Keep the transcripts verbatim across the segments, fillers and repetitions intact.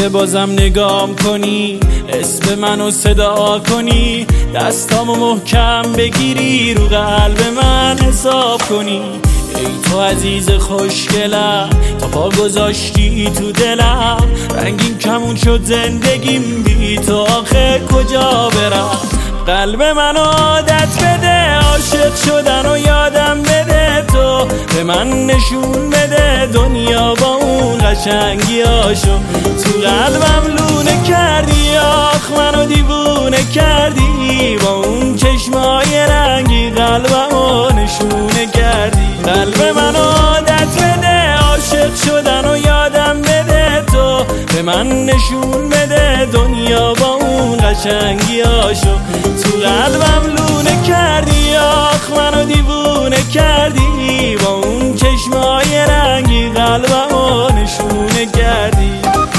که بازم نگام کنی، اسم منو صدا کنی، دستامو محکم بگیری، رو قلب من حساب کنی. ای تو عزیز خوشگلم، تا پا گذاشتی تو دلم، رنگین کمون شد زندگیم، بی تو آخه کجا برم؟ قلب من عادت بده، عاشق شدن و یادم بده، تو به من نشون بده دنیا با اون قشنگیاشو. تو قلبم لونه کردی، آخ منو دیوونه کردی، با اون چشمای رنگی قلبمو نشونه کردی. قلب من عادت بده، عاشق شدن و یادم بده، تو به من نشون بده دنیا با اون قشنگیاشو. تو قلبم لونه کردی، آخ منو دیوونه کردی، با اون چشمای رنگی قلبمو نشونه کردی.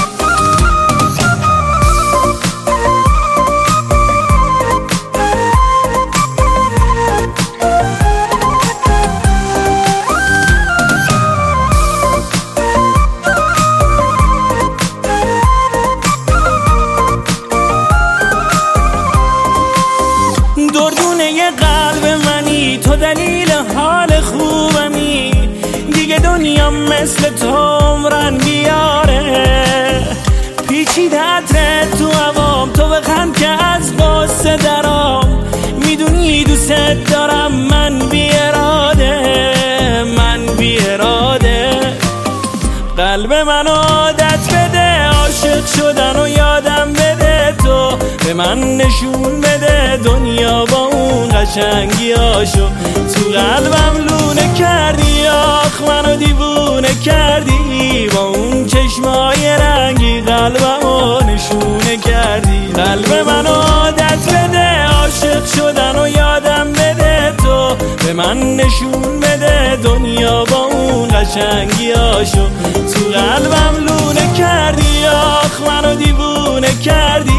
دردونه قلب منی، تو دلیل حال خوبمی، دیگه دنیا مثل تو عمرن بیاره. پیچیده عطرت تو هوام، تو بخند که از قصه درام، میدونی دوست دارم من بی اراده، من بی اراده. قلب من عادت بده، عاشق شدن و یادم بده، تو به من نشون بده دنیا با اون قشنگیاشو. تو قلبم لونه کردی، آخ منو دیوونه کردی، با اون چشمای رنگی قلبمو نشونه کردی. قلب من عادت بده، عاشق شدن و یادم بده، تو به من نشون بده دنیا با اون قشنگیاشو. تو قلبم لونه کردی، آخ منو دیوونه کردی،